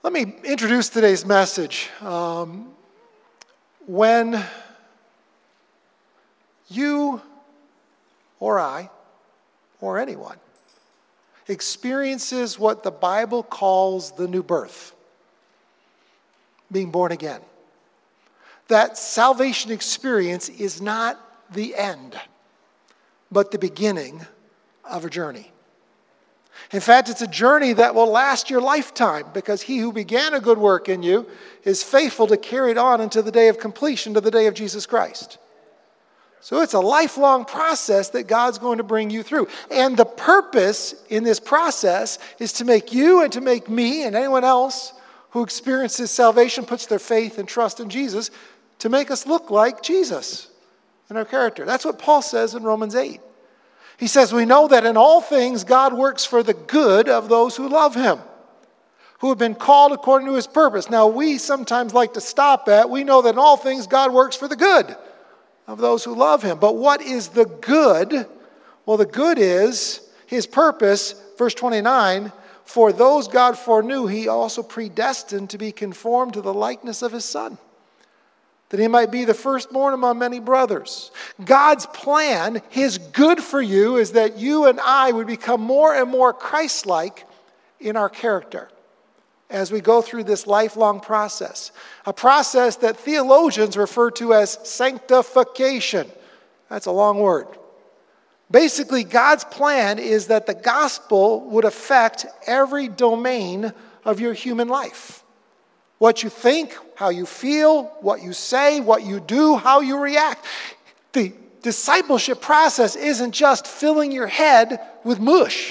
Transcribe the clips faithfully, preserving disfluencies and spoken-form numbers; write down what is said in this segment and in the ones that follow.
Let me introduce today's message. Um, when you or I or anyone experiences what the Bible calls the new birth, being born again, that salvation experience is not the end, but the beginning of a journey. In fact, it's a journey that will last your lifetime, because he who began a good work in you is faithful to carry it on until the day of completion, to the day of Jesus Christ. So it's a lifelong process that God's going to bring you through. And the purpose in this process is to make you and to make me and anyone else who experiences salvation, puts their faith and trust in Jesus, to make us look like Jesus in our character. That's what Paul says in Romans eight. He says, we know that in all things God works for the good of those who love him, who have been called according to his purpose. Now, we sometimes like to stop at, we know that in all things God works for the good of those who love him. But what is the good? Well, the good is his purpose, verse twenty-nine, for those God foreknew, he also predestined to be conformed to the likeness of his Son, that he might be the firstborn among many brothers. God's plan, his good for you, is that you and I would become more and more Christ-like in our character as we go through this lifelong process. A process that theologians refer to as sanctification. That's a long word. Basically, God's plan is that the gospel would affect every domain of your human life. What you think, how you feel, what you say, what you do, how you react. The discipleship process isn't just filling your head with mush.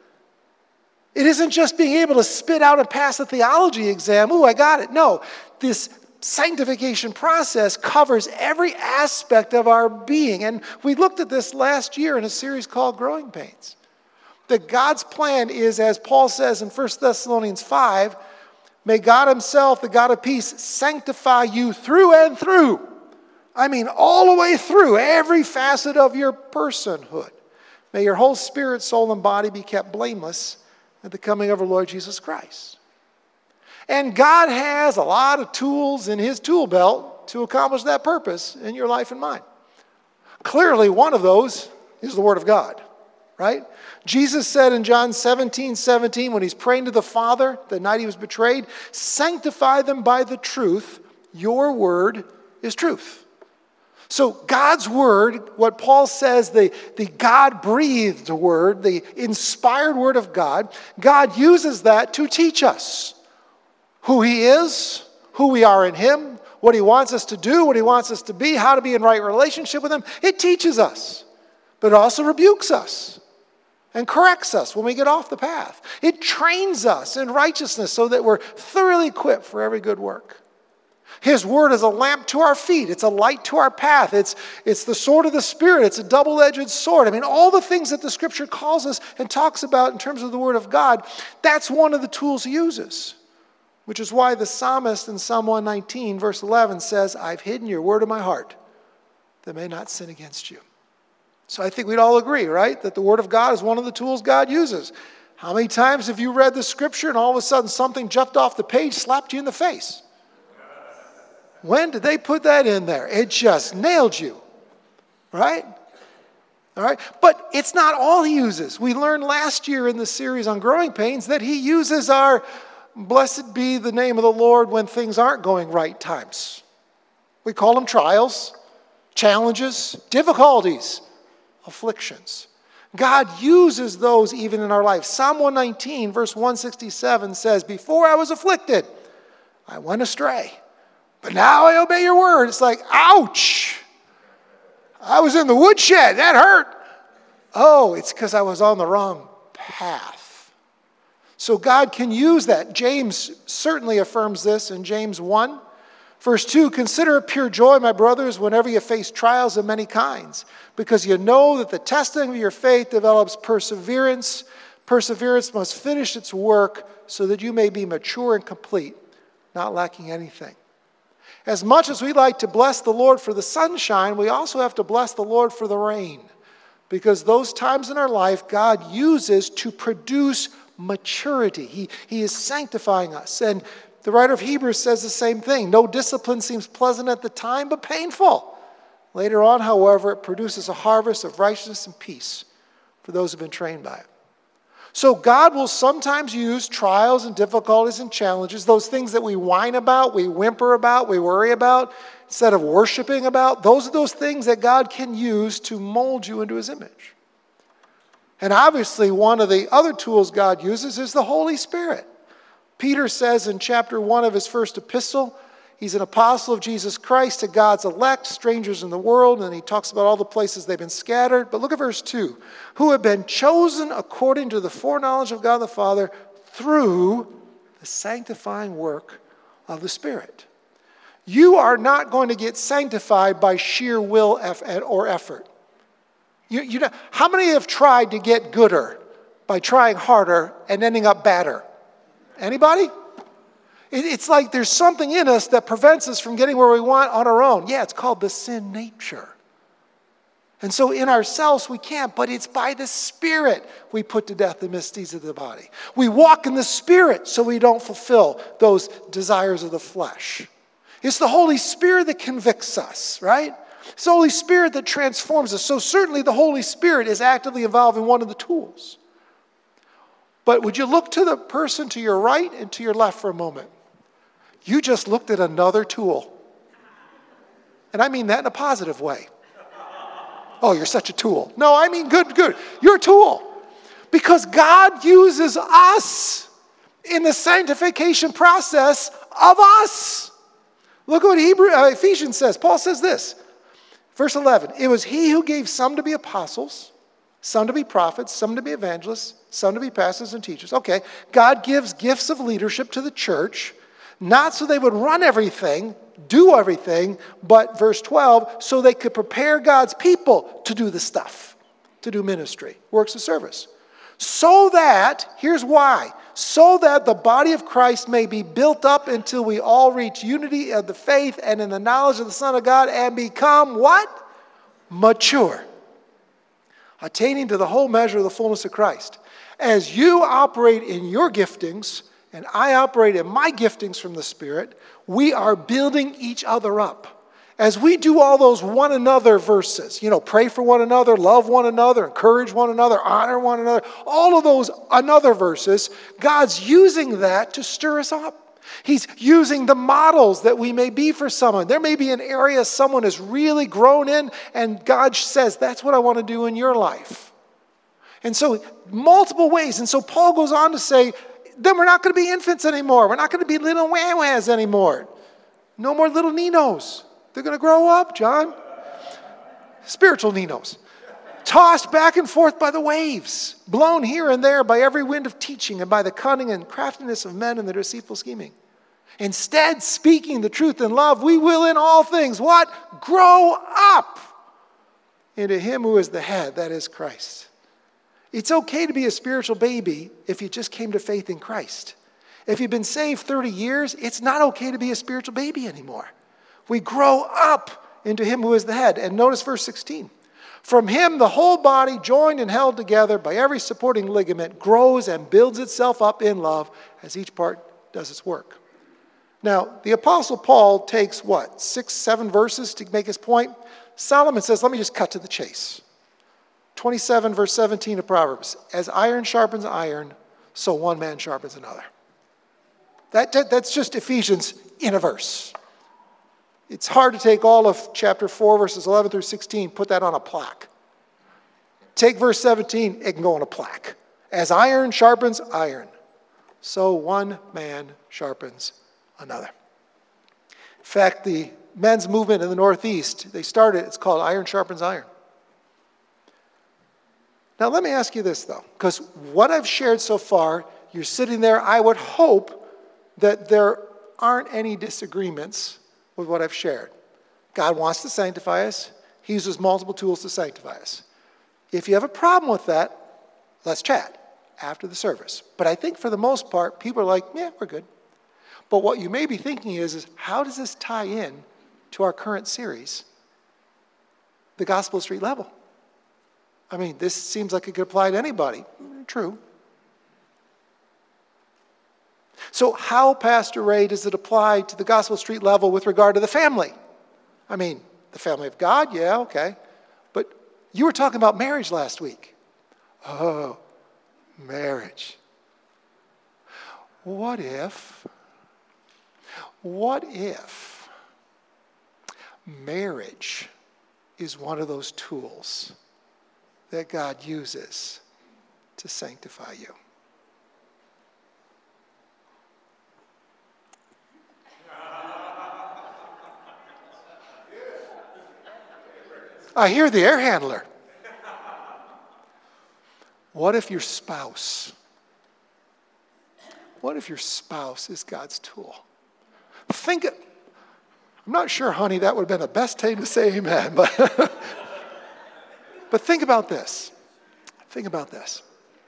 It isn't just being able to spit out and pass a theology exam. Ooh, I got it. No, this sanctification process covers every aspect of our being. And we looked at this last year in a series called Growing Pains. That God's plan is, as Paul says in First Thessalonians five, may God himself, the God of peace, sanctify you through and through. I mean, all the way through, every facet of your personhood. May your whole spirit, soul, and body be kept blameless at the coming of our Lord Jesus Christ. And God has a lot of tools in his tool belt to accomplish that purpose in your life and mine. Clearly, one of those is the Word of God, right? Jesus said in John seventeen seventeen, when he's praying to the Father the night he was betrayed, sanctify them by the truth. Your word is truth. So God's word, what Paul says, the, the God-breathed word, the inspired word of God, God uses that to teach us who he is, who we are in him, what he wants us to do, what he wants us to be, how to be in right relationship with him. It teaches us, but it also rebukes us and corrects us when we get off the path. It trains us in righteousness so that we're thoroughly equipped for every good work. His word is a lamp to our feet. It's a light to our path. It's, it's the sword of the Spirit. It's a double-edged sword. I mean, all the things that the Scripture calls us and talks about in terms of the Word of God, that's one of the tools he uses. Which is why the psalmist in Psalm one nineteen, verse eleven says, I've hidden your word in my heart that I may not sin against you. So I think we'd all agree, right, that the Word of God is one of the tools God uses. How many times have you read the Scripture and all of a sudden something jumped off the page, slapped you in the face? When did they put that in there? It just nailed you, right? All right, but it's not all he uses. We learned last year in the series on Growing Pains that he uses our blessed be the name of the Lord when things aren't going right times. We call them trials, challenges, difficulties, afflictions. God uses those even in our life. Psalm one nineteen, verse one sixty-seven says, before I was afflicted, I went astray. But now I obey your word. It's like, ouch. I was in the woodshed. That hurt. Oh, it's because I was on the wrong path. So God can use that. James certainly affirms this in James one. Verse two, consider it pure joy, my brothers, whenever you face trials of many kinds, because you know that the testing of your faith develops perseverance. Perseverance must finish its work so that you may be mature and complete, not lacking anything. As much as we like to bless the Lord for the sunshine, we also have to bless the Lord for the rain. Because those times in our life, God uses to produce maturity. He, he is sanctifying us. And the writer of Hebrews says the same thing. No discipline seems pleasant at the time, but painful. Later on, however, it produces a harvest of righteousness and peace for those who have been trained by it. So God will sometimes use trials and difficulties and challenges, those things that we whine about, we whimper about, we worry about, instead of worshiping about. Those are those things that God can use to mold you into his image. And obviously, one of the other tools God uses is the Holy Spirit. Peter says in chapter one of his first epistle, he's an apostle of Jesus Christ to God's elect, strangers in the world, and he talks about all the places they've been scattered. But look at verse two. Who have been chosen according to the foreknowledge of God the Father through the sanctifying work of the Spirit. You are not going to get sanctified by sheer will or effort. You, you know, how many have tried to get gooder by trying harder and ending up badder? Anybody? It's like there's something in us that prevents us from getting where we want on our own. Yeah, it's called the sin nature. And so in ourselves we can't, but it's by the Spirit we put to death the misdeeds of the body. We walk in the Spirit so we don't fulfill those desires of the flesh. It's the Holy Spirit that convicts us, right? It's the Holy Spirit that transforms us. So certainly the Holy Spirit is actively involved in one of the tools. But would you look to the person to your right and to your left for a moment? You just looked at another tool. And I mean that in a positive way. Oh, you're such a tool. No, I mean good, good. You're a tool. Because God uses us in the sanctification process of us. Look at what Hebrew, uh, Ephesians says. Paul says this. Verse eleven. It was he who gave some to be apostles, some to be prophets, some to be evangelists, some to be pastors and teachers. Okay, God gives gifts of leadership to the church, not so they would run everything, do everything, but verse twelve, so they could prepare God's people to do the stuff, to do ministry, works of service. So that, here's why, so that the body of Christ may be built up until we all reach unity of the faith and in the knowledge of the Son of God and become what? Mature. Attaining to the whole measure of the fullness of Christ. As you operate in your giftings, and I operate in my giftings from the Spirit, we are building each other up. As we do all those one another verses, you know, pray for one another, love one another, encourage one another, honor one another, all of those another verses, God's using that to stir us up. He's using the models that we may be for someone. There may be an area someone has really grown in, and God says, that's what I want to do in your life. And so, multiple ways. And so Paul goes on to say, then we're not going to be infants anymore. We're not going to be little wah-wahs anymore. No more little Ninos. They're going to grow up, John. Spiritual Ninos. Tossed back and forth by the waves. Blown here and there by every wind of teaching and by the cunning and craftiness of men and their deceitful scheming. Instead, speaking the truth in love, we will in all things, what? Grow up into him who is the head, that is Christ. It's okay to be a spiritual baby if you just came to faith in Christ. If you've been saved thirty years, it's not okay to be a spiritual baby anymore. We grow up into him who is the head. And notice verse sixteen. From him, the whole body, joined and held together by every supporting ligament, grows and builds itself up in love as each part does its work. Now, the Apostle Paul takes, what, six, seven verses to make his point? Solomon says, let me just cut to the chase. twenty-seven, verse seventeen of Proverbs. As iron sharpens iron, so one man sharpens another. That, that, that's just Ephesians in a verse. It's hard to take all of chapter four, verses eleven through sixteen, put that on a plaque. Take verse seventeen, it can go on a plaque. As iron sharpens iron, so one man sharpens another. In fact, the men's movement in the Northeast, they started, it's called Iron Sharpens Iron. Now let me ask you this though, because what I've shared so far, you're sitting there, I would hope that there aren't any disagreements with what I've shared. God wants to sanctify us. He uses multiple tools to sanctify us. If you have a problem with that, let's chat after the service. But I think for the most part, people are like, yeah, we're good. But what you may be thinking is, is how does this tie in to our current series, the Gospel Street Level? I mean, this seems like it could apply to anybody. True. So how, Pastor Ray, does it apply to the Gospel Street level with regard to the family? I mean, the family of God, yeah, okay. But you were talking about marriage last week. Oh, marriage. What if, what if marriage is one of those tools that God uses to sanctify you? I hear the air handler. What if your spouse, what if your spouse is God's tool? Think it. I'm not sure, honey, that would have been the best time to say amen, but, but think about this. Think about this.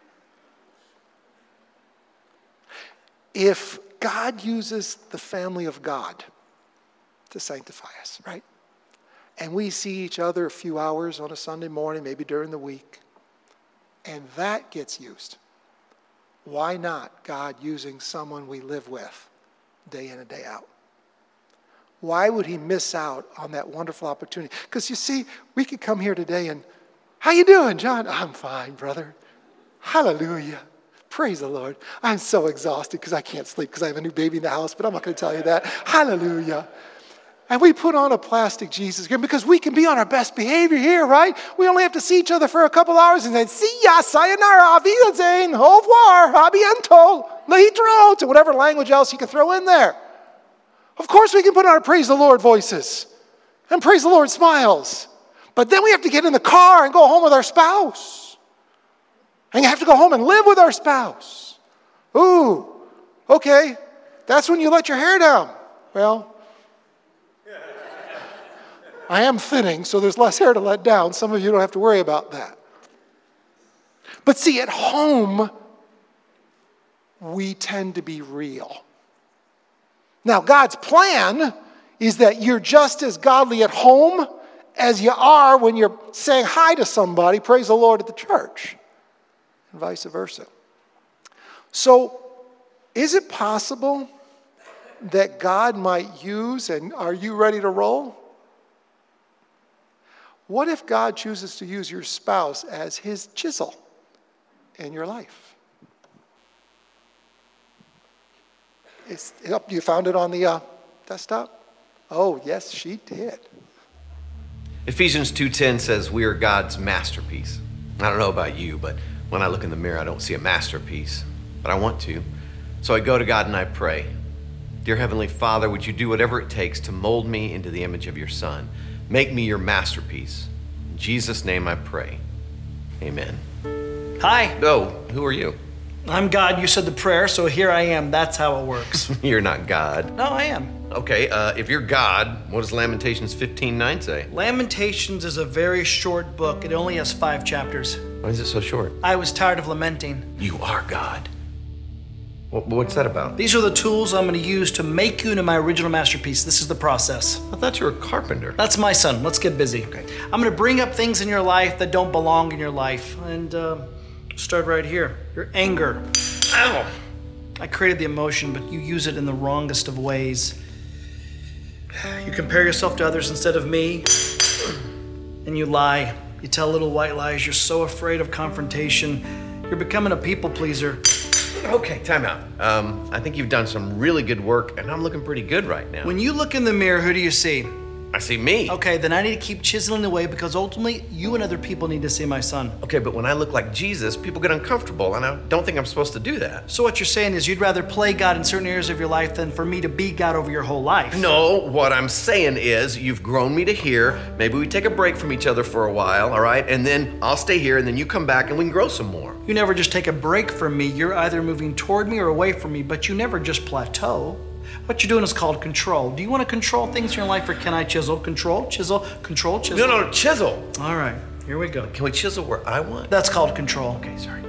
If God uses the family of God to sanctify us, right? And we see each other a few hours on a Sunday morning, maybe during the week, and that gets used. Why not God using someone we live with day in and day out? Why would he miss out on that wonderful opportunity? Because you see, we could come here today and, how you doing, John? I'm fine, brother. Hallelujah. Praise the Lord. I'm so exhausted because I can't sleep because I have a new baby in the house, but I'm not going to tell you that. Hallelujah. And we put on a plastic Jesus here because we can be on our best behavior here, right? We only have to see each other for a couple hours and then, see ya, sayonara, auf Wiedersehen, au revoir, a bientôt, lahitro, to whatever language else you can throw in there. Of course we can put on our praise the Lord voices and praise the Lord smiles. But then we have to get in the car and go home with our spouse. And you have to go home and live with our spouse. Ooh, okay, that's when you let your hair down. Well, I am thinning, so there's less hair to let down. Some of you don't have to worry about that. But see, at home, we tend to be real. Now, God's plan is that you're just as godly at home as you are when you're saying hi to somebody, praise the Lord, at the church, and vice versa. So, is it possible that God might use, and are you ready to roll? What if God chooses to use your spouse as his chisel in your life? It's, you found it on the uh, desktop? Oh, yes, she did. Ephesians two ten says we are God's masterpiece. I don't know about you, but when I look in the mirror, I don't see a masterpiece, but I want to. So I go to God and I pray, Dear Heavenly Father, would you do whatever it takes to mold me into the image of your Son? Make me your masterpiece. In Jesus' name I pray. Amen. Hi. Oh, who are you? I'm God. You said the prayer, so here I am. That's how it works. You're not God. No, I am. Okay, uh, if you're God, what does Lamentations fifteen nine say? Lamentations is a very short book. It only has five chapters. Why is it so short? I was tired of lamenting. You are God. What, what's that about? These are the tools I'm going to use to make you into my original masterpiece. This is the process. I thought you were a carpenter. That's my son. Let's get busy. Okay. I'm going to bring up things in your life that don't belong in your life. And uh, start right here. Your anger. Ow! I created the emotion, but you use it in the wrongest of ways. You compare yourself to others instead of me, and you lie. You tell little white lies. You're so afraid of confrontation. You're becoming a people pleaser. Okay, time out. Um, I think you've done some really good work, and I'm looking pretty good right now. When you look in the mirror, who do you see? I see me. Okay, then I need to keep chiseling away because ultimately you and other people need to see my son. Okay, but when I look like Jesus, people get uncomfortable, and I don't think I'm supposed to do that. So what you're saying is you'd rather play God in certain areas of your life than for me to be God over your whole life. No, what I'm saying is you've grown me to here. Maybe we take a break from each other for a while, all right? And then I'll stay here, and then you come back, and we can grow some more. You never just take a break from me. You're either moving toward me or away from me, but you never just plateau. What you're doing is called control. Do you want to control things in your life, or can I chisel? Control, chisel, control, chisel. No, no, chisel. All right, here we go. Can we chisel where I want? That's called control. Okay, sorry.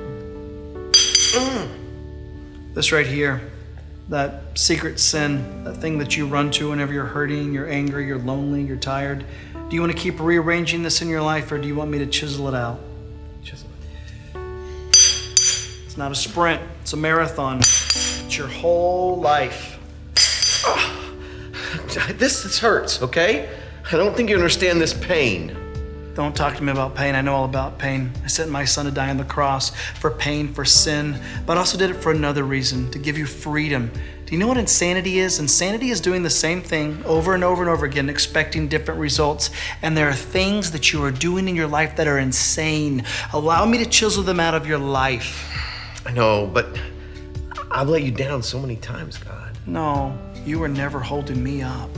Mm. This right here, that secret sin, that thing that you run to whenever you're hurting, you're angry, you're lonely, you're tired. Do you want to keep rearranging this in your life, or do you want me to chisel it out? Chisel it. It's not a sprint, it's a marathon. It's your whole life. Oh, this, this hurts, okay? I don't think you understand this pain. Don't talk to me about pain. I know all about pain. I sent my son to die on the cross for pain, for sin, but I also did it for another reason, to give you freedom. Do you know what insanity is? Insanity is doing the same thing over and over and over again, expecting different results. And there are things that you are doing in your life that are insane. Allow me to chisel them out of your life. I know, but I've let you down so many times, God. No, you were never holding me up.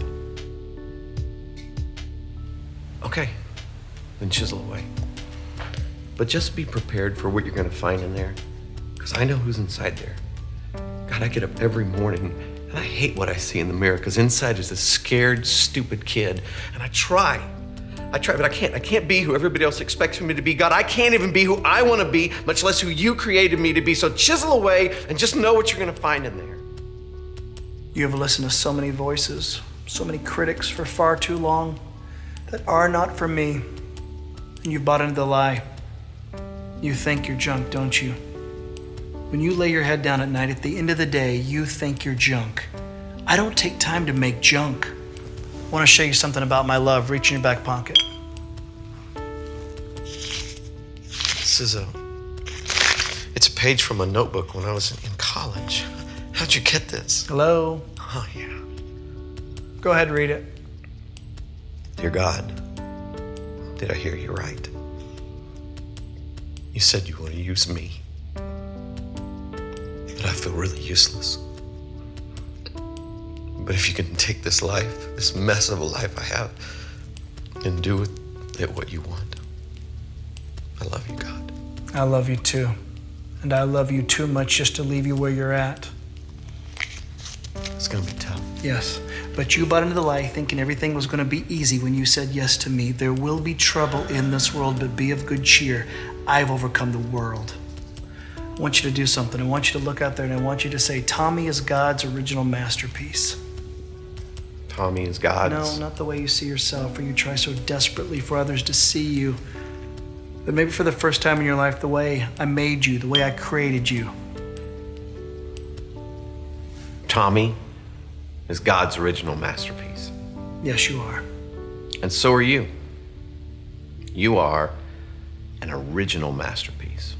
Okay. Then chisel away. But just be prepared for what you're going to find in there, because I know who's inside there. God, I get up every morning and I hate what I see in the mirror, because inside is this scared, stupid kid, and I try. I try, but I can't. I can't be who everybody else expects me to be. God, I can't even be who I want to be, much less who you created me to be. So chisel away and just know what you're going to find in there. You have listened to so many voices, so many critics for far too long that are not for me. And you've bought into the lie. You think you're junk, don't you? When you lay your head down at night, at the end of the day, you think you're junk. I don't take time to make junk. I want to show you something about my love. Reach in your back pocket. This is a, it's a page from a notebook when I was in college. How'd you get this? Hello? Oh, yeah. Go ahead and read it. Dear God, did I hear you right? You said you want to use me, but I feel really useless. But if you can take this life, this mess of a life I have, and do with it what you want, I love you, God. I love you too. And I love you too much just to leave you where you're at. It's gonna be tough. Yes, but you bought into the lie thinking everything was going to be easy when you said yes to me. There will be trouble in this world, but be of good cheer. I've overcome the world. I want you to do something. I want you to look out there and I want you to say, Tommy is God's original masterpiece. Tommy is God's? No, not the way you see yourself, or you try so desperately for others to see you. But maybe for the first time in your life, the way I made you, the way I created you. Tommy is God's original masterpiece. Yes, you are. And so are you. You are an original masterpiece.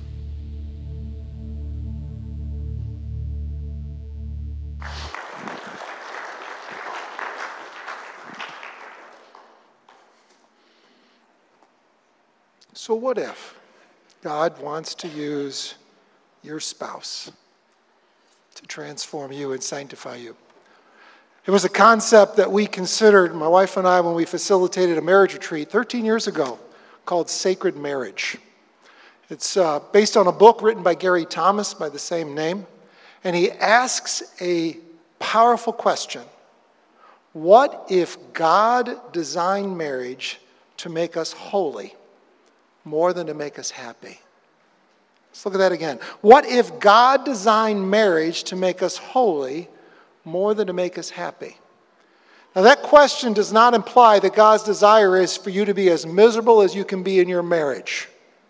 So what if God wants to use your spouse to transform you and sanctify you? It was a concept that we considered, my wife and I, when we facilitated a marriage retreat thirteen years ago called Sacred Marriage. It's uh, based on a book written by Gary Thomas by the same name. And he asks a powerful question. What if God designed marriage to make us holy more than to make us happy? Let's look at that again. What if God designed marriage to make us holy more than to make us happy? Now that question does not imply that God's desire is for you to be as miserable as you can be in your marriage.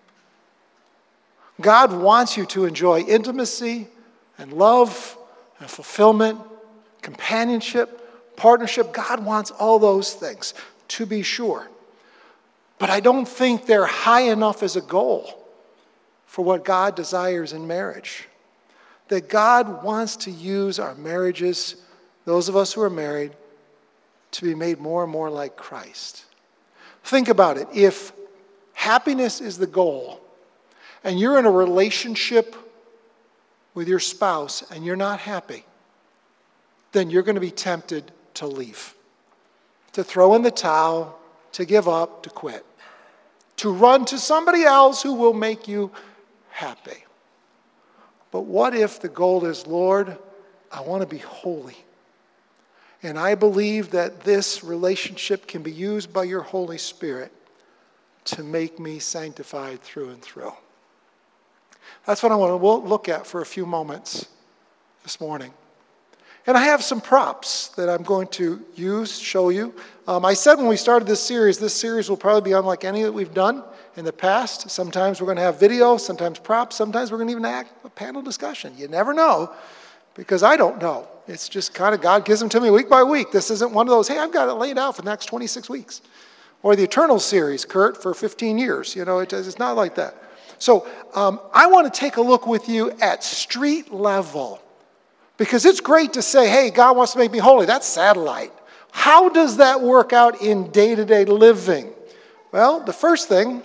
God wants you to enjoy intimacy and love and fulfillment, companionship, partnership. God wants all those things, to be sure. But I don't think they're high enough as a goal for what God desires in marriage. That God wants to use our marriages, those of us who are married, to be made more and more like Christ. Think about it. If happiness is the goal, and you're in a relationship with your spouse and you're not happy, then you're going to be tempted to leave, to throw in the towel, to give up, to quit, to run to somebody else who will make you happy. But what if the goal is, Lord, I want to be holy. And I believe that this relationship can be used by your Holy Spirit to make me sanctified through and through. That's what I want to look at for a few moments this morning. And I have some props that I'm going to use, show you. Um, I said when we started this series, this series will probably be unlike any that we've done in the past. Sometimes we're going to have video, sometimes props, sometimes we're going to even have a panel discussion. You never know. because I don't know. It's just kind of God gives them to me week by week. This isn't one of those, hey, I've got it laid out for the next twenty-six weeks. Or the Eternal series, Kurt, for fifteen years. You know, it, it's not like that. So um, I want to take a look with you at street level. Because it's great to say, hey, God wants to make me holy. That's satellite. How does that work out in day-to-day living? Well, the first thing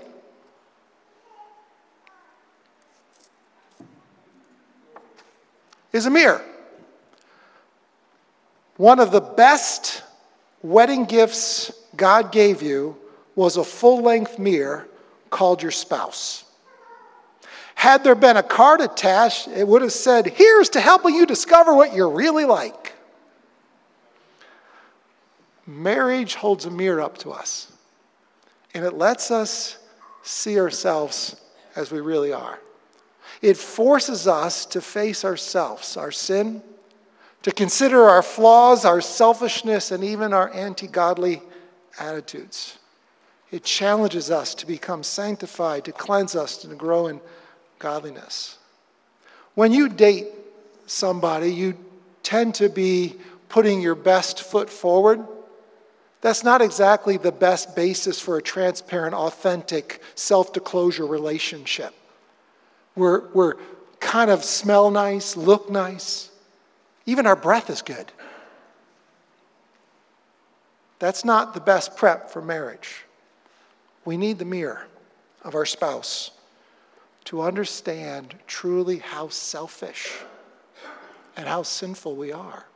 is a mirror. One of the best wedding gifts God gave you was a full-length mirror called your spouse. Had there been a card attached, it would have said, here's to helping you discover what you're really like. Marriage holds a mirror up to us, and it lets us see ourselves as we really are. It forces us to face ourselves, our sin, to consider our flaws, our selfishness, and even our anti-godly attitudes. It challenges us to become sanctified, to cleanse us, and to grow in godliness. When you date somebody, you tend to be putting your best foot forward. That's not exactly the best basis for a transparent, authentic, self-disclosure relationship. We're, we're kind of smell nice, look nice. Even our breath is good. That's not the best prep for marriage. We need the mirror of our spouse to understand truly how selfish and how sinful we are.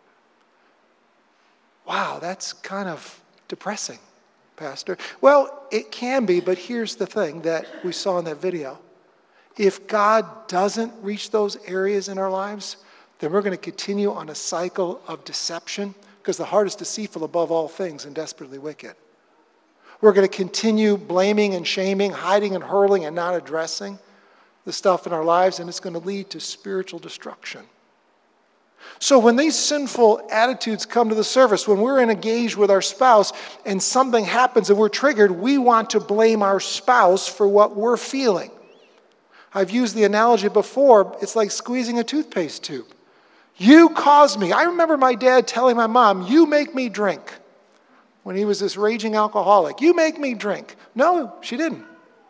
Wow, that's kind of depressing, Pastor. Well, it can be, but here's the thing that we saw in that video. If God doesn't reach those areas in our lives, then we're going to continue on a cycle of deception, because the heart is deceitful above all things and desperately wicked. We're going to continue blaming and shaming, hiding and hurling and not addressing the stuff in our lives, and it's going to lead to spiritual destruction. So when these sinful attitudes come to the surface, when we're engaged with our spouse and something happens and we're triggered, we want to blame our spouse for what we're feeling. I've used the analogy before. It's like squeezing a toothpaste tube. You caused me. I remember my dad telling my mom, you make me drink, when he was this raging alcoholic. You make me drink. No, she didn't.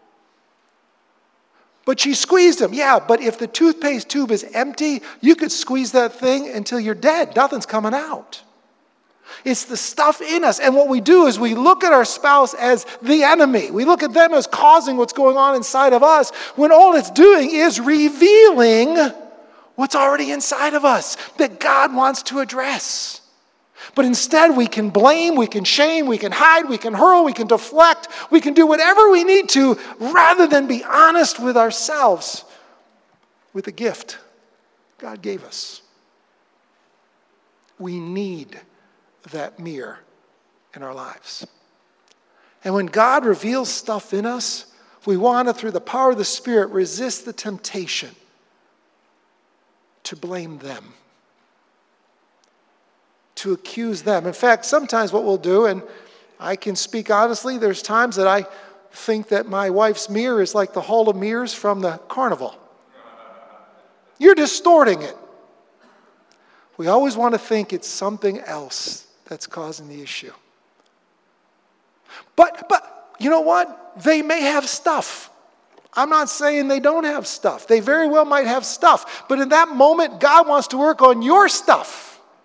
But she squeezed him. Yeah, but if the toothpaste tube is empty, you could squeeze that thing until you're dead. Nothing's coming out. It's the stuff in us. And what we do is we look at our spouse as the enemy. We look at them as causing what's going on inside of us, when all it's doing is revealing what's already inside of us that God wants to address. But instead, we can blame, we can shame, we can hide, we can hurl, we can deflect, we can do whatever we need to, rather than be honest with ourselves with the gift God gave us. We need that mirror in our lives. And when God reveals stuff in us, we want to, through the power of the Spirit, resist the temptation to blame them, to accuse them. In fact, sometimes what we'll do, and I can speak honestly, there's times that I think that my wife's mirror is like the Hall of Mirrors from the carnival. You're distorting it. We always want to think it's something else that's causing the issue. But, but you know what? They may have stuff. I'm not saying they don't have stuff. They very well might have stuff. But in that moment, God wants to work on your stuff.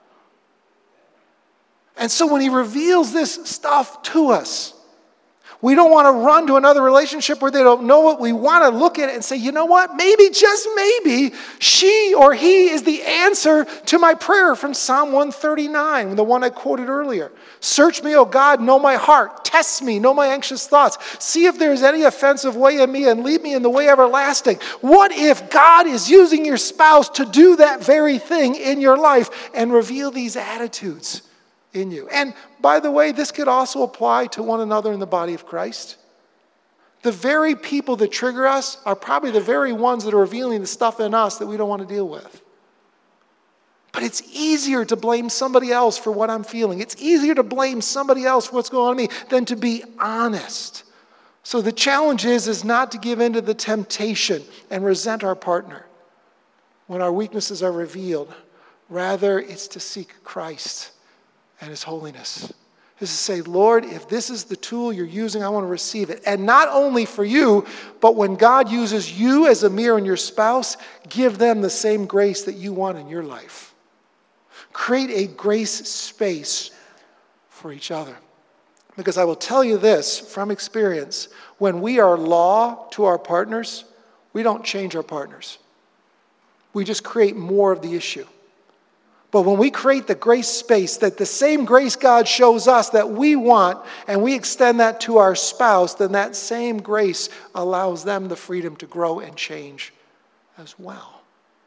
And so when he reveals this stuff to us, we don't want to run to another relationship where they don't know it. We want to look at it and say, you know what? Maybe, just maybe, she or he is the answer to my prayer from Psalm one thirty-nine, the one I quoted earlier. Search me, O God, know my heart. Test me, know my anxious thoughts. See if there's any offensive way in me and lead me in the way everlasting. What if God is using your spouse to do that very thing in your life and reveal these attitudes in you? And by the way, this could also apply to one another in the body of Christ. The very people that trigger us are probably the very ones that are revealing the stuff in us that we don't want to deal with. But it's easier to blame somebody else for what I'm feeling. It's easier to blame somebody else for what's going on in me than to be honest. So the challenge is, is not to give in to the temptation and resent our partner when our weaknesses are revealed, Rather, it's to seek Christ and his holiness. It's to say, Lord, if this is the tool you're using, I want to receive it. And not only for you, but when God uses you as a mirror in your spouse, give them the same grace that you want in your life. Create a grace space for each other. Because I will tell you this from experience, when we are law to our partners, we don't change our partners. We just create more of the issue. But when we create the grace space, that the same grace God shows us that we want, and we extend that to our spouse, then that same grace allows them the freedom to grow and change as well.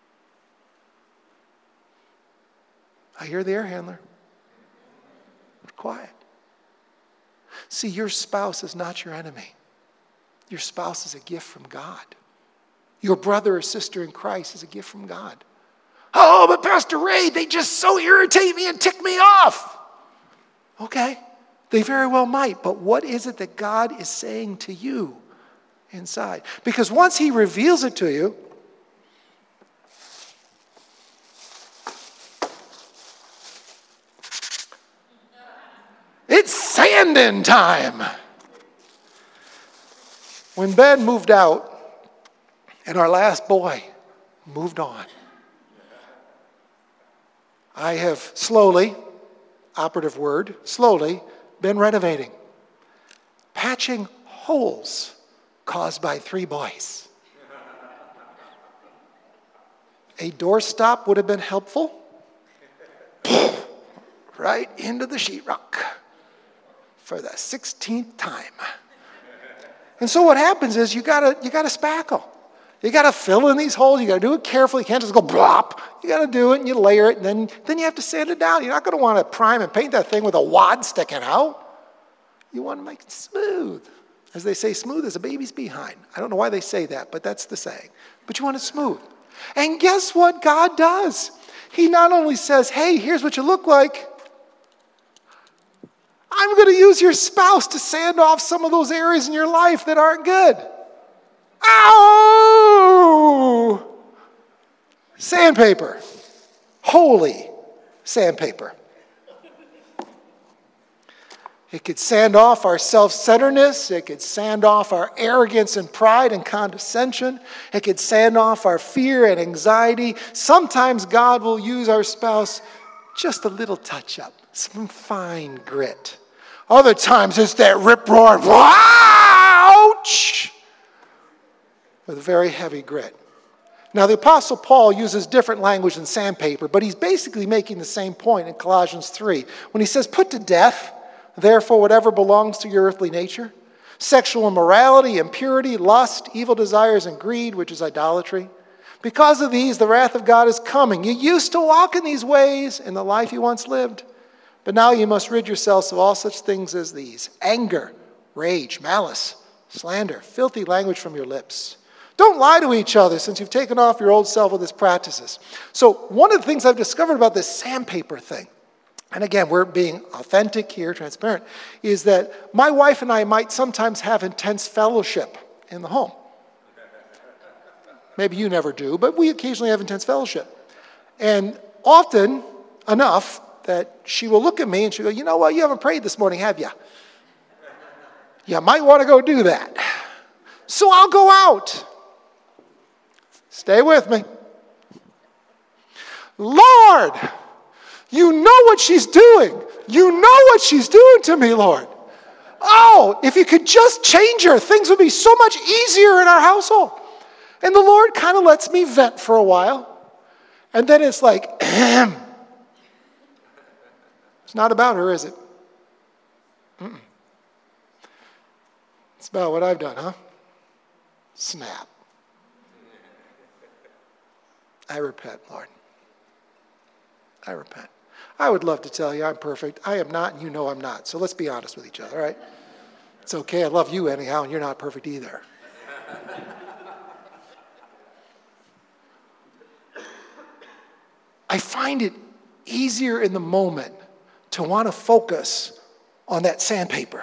I hear the air handler. Quiet. See, your spouse is not your enemy. Your spouse is a gift from God. Your brother or sister in Christ is a gift from God. Oh, but Pastor Ray, they just so irritate me and tick me off. Okay, they very well might, but what is it that God is saying to you inside? Because once he reveals it to you, it's sanding time. When Ben moved out and our last boy moved on, I have slowly, operative word, slowly been renovating, patching holes caused by three boys. A doorstop would have been helpful. Right into the sheetrock for the sixteenth time. And so what happens is you gotta you gotta spackle. You got to fill in these holes. You got to do it carefully. You can't just go blop. You got to do it and you layer it, and then, then you have to sand it down. You're not going to want to prime and paint that thing with a wad sticking out. You want to make it smooth. As they say, smooth as a baby's behind. I don't know why they say that, but that's the saying. But you want it smooth. And guess what God does? He not only says, hey, here's what you look like. I'm going to use your spouse to sand off some of those areas in your life that aren't good. Ow! Sandpaper. Holy sandpaper. It could sand off our self-centeredness. It could sand off our arrogance and pride and condescension. It could sand off our fear and anxiety. Sometimes God will use our spouse just a little touch-up, some fine grit. Other times it's that rip-roar, ouch! With a very heavy grit. Now, the Apostle Paul uses different language than sandpaper, but he's basically making the same point in Colossians three when he says, put to death, therefore, whatever belongs to your earthly nature, sexual immorality, impurity, lust, evil desires, and greed, which is idolatry. Because of these, the wrath of God is coming. You used to walk in these ways in the life you once lived, but now you must rid yourselves of all such things as these: anger, rage, malice, slander, filthy language from your lips. Don't lie to each other, since you've taken off your old self with its practices. So one of the things I've discovered about this sandpaper thing, and again, we're being authentic here, transparent, is that my wife and I might sometimes have intense fellowship in the home. Maybe you never do, but we occasionally have intense fellowship. And often enough that she will look at me and she'll go, you know what, you haven't prayed this morning, have you? You might want to go do that. So I'll go out. Stay with me. Lord, you know what she's doing. You know what she's doing to me, Lord. Oh, if you could just change her, things would be so much easier in our household. And the Lord kind of lets me vent for a while. And then it's like, ahem. It's not about her, is it? Mm-mm. It's about what I've done, huh? Snap. I repent, Lord. I repent. I would love to tell you I'm perfect. I am not, and you know I'm not. So let's be honest with each other, all right? It's okay. I love you anyhow, and you're not perfect either. I find it easier in the moment to want to focus on that sandpaper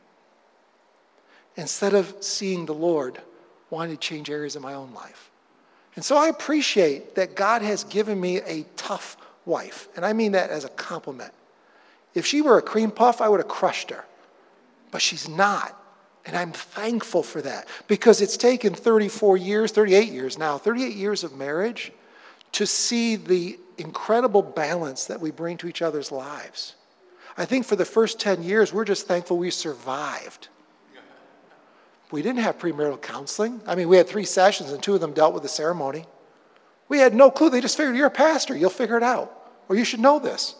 instead of seeing the Lord wanting to change areas of my own life. And so I appreciate that God has given me a tough wife, and I mean that as a compliment. If she were a cream puff, I would have crushed her. But she's not. And I'm thankful for that because it's taken thirty-four years, thirty-eight years now, thirty-eight years of marriage to see the incredible balance that we bring to each other's lives. I think for the first ten years, we're just thankful we survived. We didn't have premarital counseling. I mean, we had three sessions and two of them dealt with the ceremony. We had no clue. They just figured, you're a pastor, you'll figure it out. Or you should know this.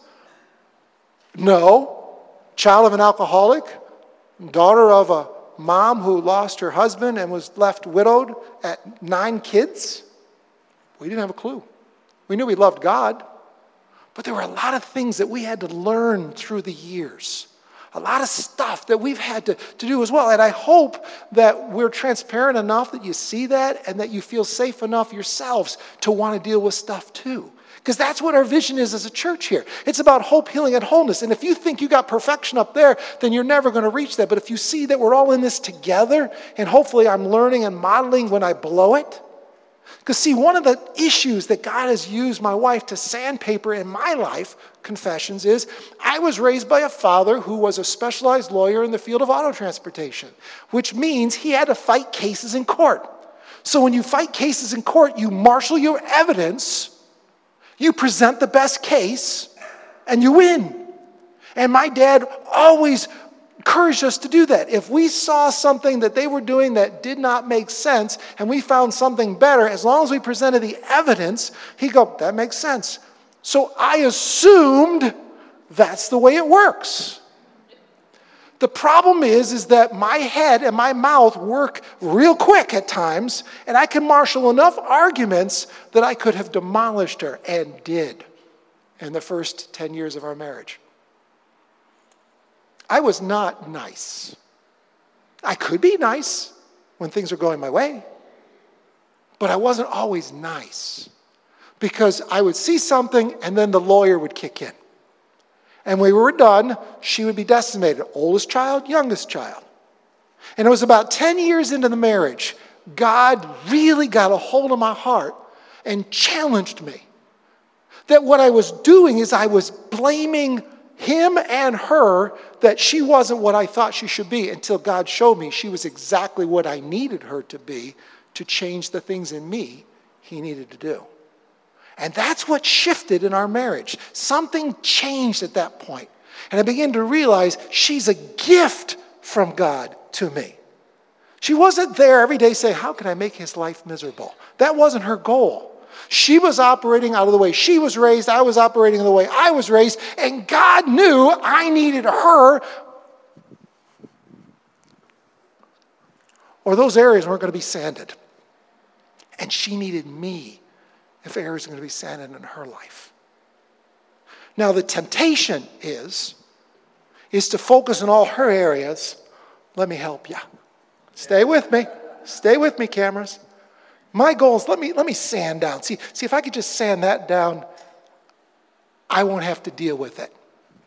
No. Child of an alcoholic, daughter of a mom who lost her husband and was left widowed at nine kids. We didn't have a clue. We knew we loved God, but there were a lot of things that we had to learn through the years. A lot of stuff that we've had to, to do as well. And I hope that we're transparent enough that you see that and that you feel safe enough yourselves to want to deal with stuff too. Because that's what our vision is as a church here. It's about hope, healing, and wholeness. And if you think you got perfection up there, then you're never going to reach that. But if you see that we're all in this together, and hopefully I'm learning and modeling when I blow it. Because see, one of the issues that God has used my wife to sandpaper in my life, confessions, is I was raised by a father who was a specialized lawyer in the field of auto transportation, which means he had to fight cases in court. So when you fight cases in court, you marshal your evidence, you present the best case, and you win. And my dad always encouraged us to do that. If we saw something that they were doing that did not make sense, and we found something better, as long as we presented the evidence, he'd go, that makes sense. So I assumed that's the way it works. The problem is, is that my head and my mouth work real quick at times, and I can marshal enough arguments that I could have demolished her, and did in the first ten years of our marriage. I was not nice. I could be nice when things are going my way, but I wasn't always nice because I would see something and then the lawyer would kick in. And when we were done, she would be decimated. Oldest child, youngest child. And it was about ten years into the marriage, God really got a hold of my heart and challenged me. That what I was doing is I was blaming him and her that she wasn't what I thought she should be until God showed me she was exactly what I needed her to be to change the things in me he needed to do. And that's what shifted in our marriage. Something changed at that point. And I began to realize she's a gift from God to me. She wasn't there every day saying, how can I make his life miserable? That wasn't her goal. She was operating out of the way she was raised. I was operating the way I was raised. And God knew I needed her, or those areas weren't going to be sanded. And she needed me if areas are going to be sanded in her life. Now the temptation is, is to focus on all her areas. Let me help you. Stay with me. Stay with me, cameras. My goal is let me, let me sand down. See, see, if I could just sand that down, I won't have to deal with it.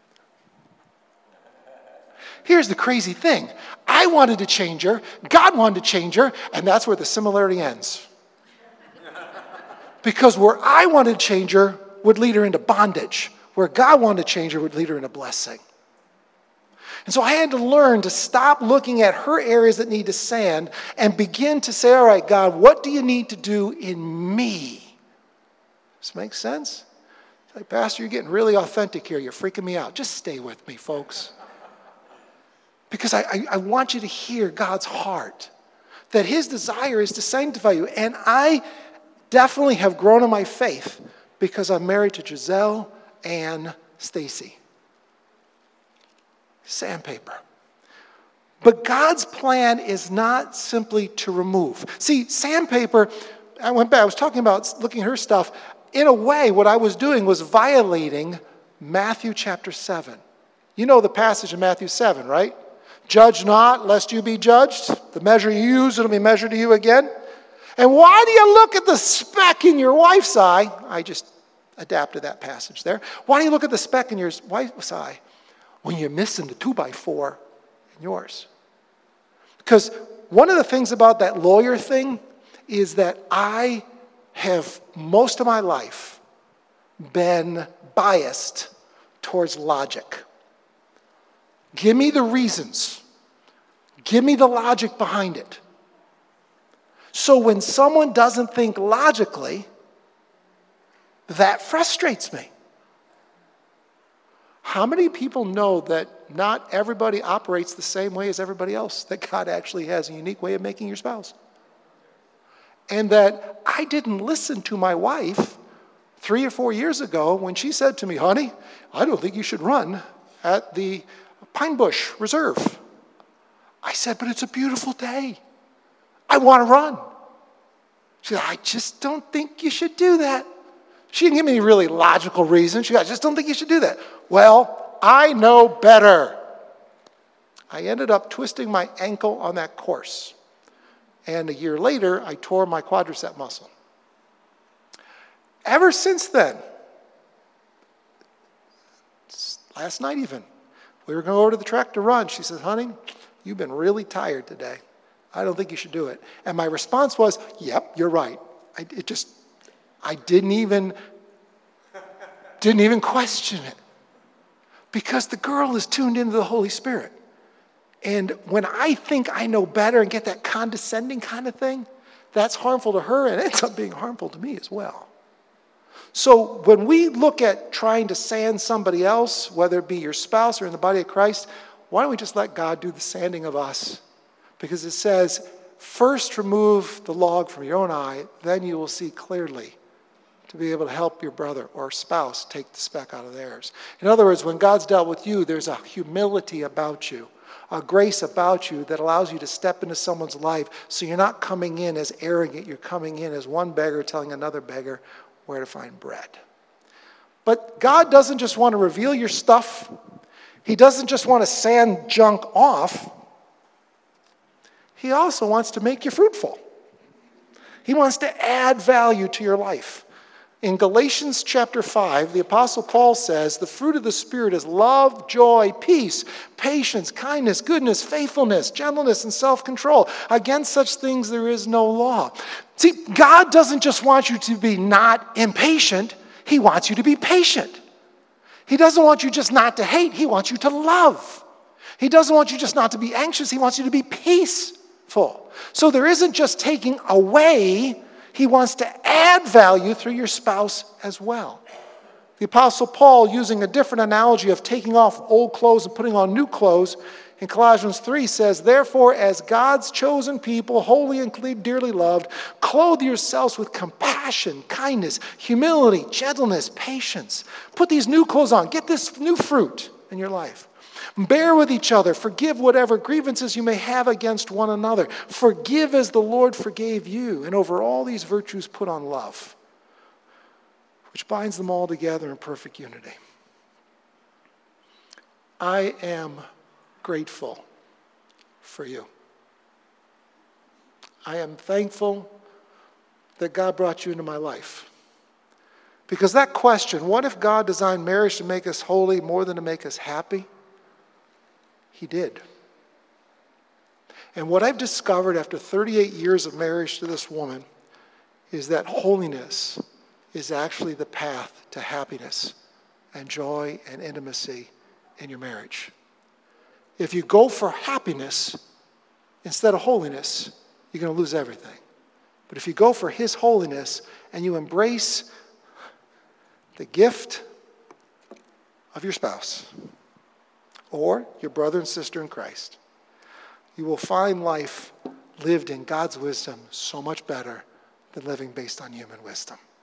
Here's the crazy thing. I wanted to change her. God wanted to change her. And that's where the similarity ends. Because where I wanted to change her would lead her into bondage. Where God wanted to change her would lead her into blessing. And so I had to learn to stop looking at her areas that need to sand and begin to say, all right, God, what do you need to do in me? Does this make sense? It's like, Pastor, you're getting really authentic here. You're freaking me out. Just stay with me, folks. Because I, I, I want you to hear God's heart. That his desire is to sanctify you. And I definitely have grown in my faith because I'm married to Giselle and Stacy. Sandpaper. But God's plan is not simply to remove. See, sandpaper, I went back, I was talking about looking at her stuff. In a way, what I was doing was violating Matthew chapter seven. You know the passage in Matthew seven, right? Judge not, lest you be judged. The measure you use, it'll be measured to you again. And why do you look at the speck in your wife's eye? I just adapted that passage there. Why do you look at the speck in your wife's eye when you're missing the two by four in yours? Because one of the things about that lawyer thing is that I have most of my life been biased towards logic. Give me the reasons. Give me the logic behind it. So when someone doesn't think logically, that frustrates me. How many people know that not everybody operates the same way as everybody else, that God actually has a unique way of making your spouse? And that I didn't listen to my wife three or four years ago when she said to me, honey, I don't think you should run at the Pine Bush Reserve. I said, but it's a beautiful day. I want to run. She said, I just don't think you should do that. She didn't give me any really logical reason. She said, I just don't think you should do that. Well, I know better. I ended up twisting my ankle on that course. And a year later, I tore my quadricep muscle. Ever since then, last night even, we were going over to the track to run. She says, honey, you've been really tired today. I don't think you should do it. And my response was, yep, you're right. I, it just, I didn't even, didn't even question it. Because the girl is tuned into the Holy Spirit. And when I think I know better and get that condescending kind of thing, that's harmful to her and it ends up being harmful to me as well. So when we look at trying to sand somebody else, whether it be your spouse or in the body of Christ, why don't we just let God do the sanding of us? Because it says, first remove the log from your own eye, then you will see clearly to be able to help your brother or spouse take the speck out of theirs. In other words, when God's dealt with you, there's a humility about you, a grace about you that allows you to step into someone's life so you're not coming in as arrogant, you're coming in as one beggar telling another beggar where to find bread. But God doesn't just want to reveal your stuff. He doesn't just want to sand junk off. He also wants to make you fruitful. He wants to add value to your life. In Galatians chapter five, the Apostle Paul says, the fruit of the Spirit is love, joy, peace, patience, kindness, goodness, faithfulness, gentleness, and self-control. Against such things there is no law. See, God doesn't just want you to be not impatient. He wants you to be patient. He doesn't want you just not to hate. He wants you to love. He doesn't want you just not to be anxious. He wants you to be peaceful. So there isn't just taking away. He wants to add value through your spouse as well. The Apostle Paul, using a different analogy of taking off old clothes and putting on new clothes, in Colossians three says, therefore, as God's chosen people, holy and dearly loved, clothe yourselves with compassion, kindness, humility, gentleness, patience. Put these new clothes on. Get this new fruit in your life. Bear with each other. Forgive whatever grievances you may have against one another. Forgive as the Lord forgave you. And over all these virtues put on love, which binds them all together in perfect unity. I am grateful for you. I am thankful that God brought you into my life. Because that question, what if God designed marriage to make us holy more than to make us happy? He did. And what I've discovered after thirty-eight years of marriage to this woman is that holiness is actually the path to happiness and joy and intimacy in your marriage. If you go for happiness instead of holiness, you're going to lose everything. But if you go for His holiness and you embrace the gift of your spouse or your brother and sister in Christ, you will find life lived in God's wisdom so much better than living based on human wisdom.